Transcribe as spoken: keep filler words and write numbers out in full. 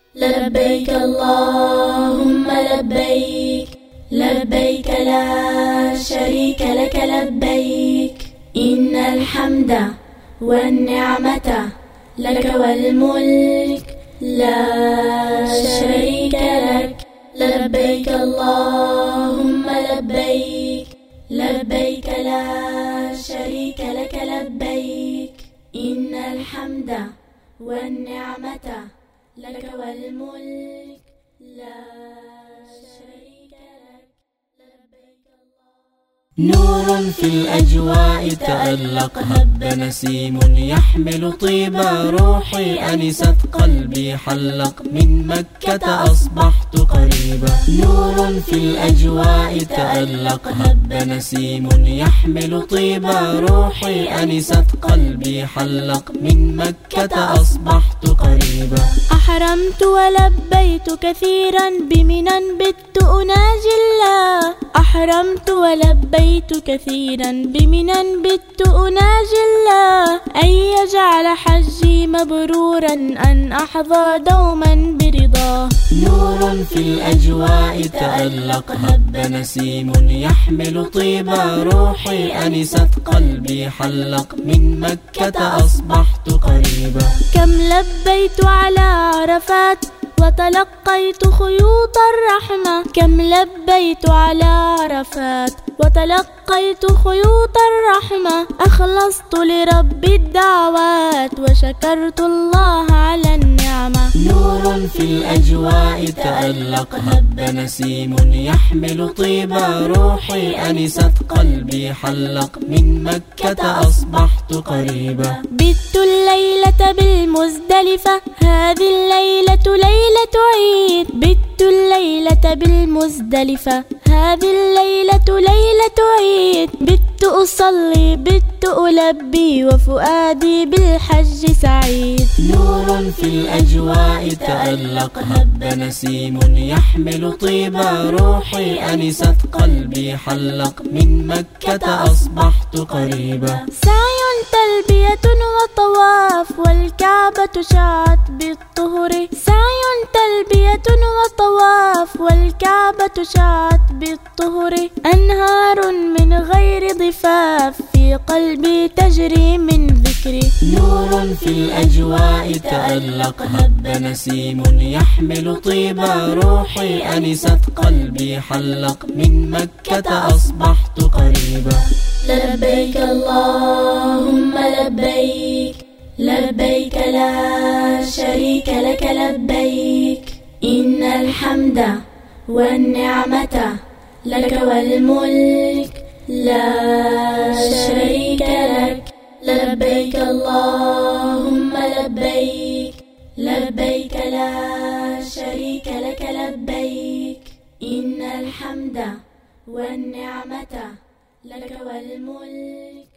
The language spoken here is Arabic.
لبيك اللهم لبيك، لبيك لا شريك لك لبيك، إن الحمد والنعمة لك والملك لا شريك لك. لبيك اللهم لبيك، لبيك لا شريك لك لبيك، إن الحمد والنعمة لك والملك لا شريك لك. لبيك الله. نور في الأجواء تألق، هب نسيم يحمل طيبا، روحي أنست قلبي حلق، من مكة أصبحت قريبا. نور في الأجواء تألق، هب نسيم يحمل طيبا، روحي أنست قلبي حلق، من مكة أصبحت قريبا. أحرمت ولبيت كثيرا، بمنى بت أناجي الله. أحرمت ولبيت كثيرا، بمنى بت أناجي الله. أن يجعل حجي مبرورا، أن أحظى دوما برضاه. نور في الأجواء تألق، هب نسيم يحمل طيبا، روحي أنست قلبي حلق، من مكة أصبحت قريبا. كم لبيت على عرفات، وتلقيت خيوط الرحمة. كم لبيت على عرفات، وتلقيت خيوط الرحمة. أخلصت لرب الدعوات، وشكرت الله على النعمة. نور في الأجواء تألق، هب نسيم يحمل طيبا، روحي أنست قلبي حلق، من مكة أصبحت قريبا. بت الليلة بالمزدلفة، هذه الليلة ليلة عيد. بت الليلة بالمزدلفة، هذه الليلة ليلة عيد. بت أصلي، بت ألبي، وفؤادي بالحج سعيد. نور في الأجواء تألق، هب نسيم يحمل طيبا، روحي أنست قلبي حلق، من مكة أصبحت قريبا. سعي تلبية وطواف، والكعبة شعت بالطهر. سعي تلبية وطواف، والكعبة شعت بالطهر. أنهار من غير ضفاف، في قلبي تجري من ذكري. نور في الأجواء تألق، هب نسيم يحمل طيبا، روحي أنست قلبي حلق، من مكة أصبحت قريبا. لبيك اللهم لبيك، لبيك لا شريك لك لبيك، إن الحمد والنعمة لك والملك لا شريك لك. لبيك اللهم لبيك، لبيك لا شريك لك لبيك، إن الحمد والنعمة لك والملك